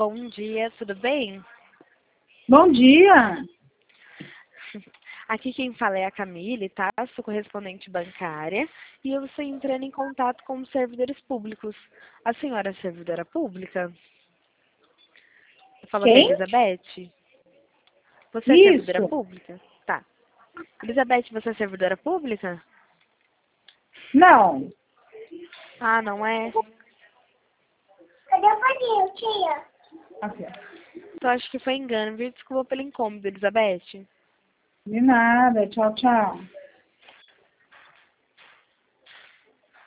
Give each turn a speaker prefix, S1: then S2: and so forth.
S1: Bom dia, tudo bem?
S2: Bom dia.
S1: Aqui quem fala é a Camille, tá? Sou correspondente bancária e eu estou entrando em contato com os servidores públicos. A senhora é servidora pública? Fala com a
S2: Quem?
S1: Elizabeth? Você é servidora
S2: Isso.
S1: pública? Tá. Elizabeth, você é servidora pública?
S2: Não.
S1: Ah, não é?
S3: Cadê o paninho, tia?
S2: Aqui.
S1: Então acho que foi engano, viu? Desculpa pelo incômodo, Elizabeth.
S2: De nada. Tchau, tchau.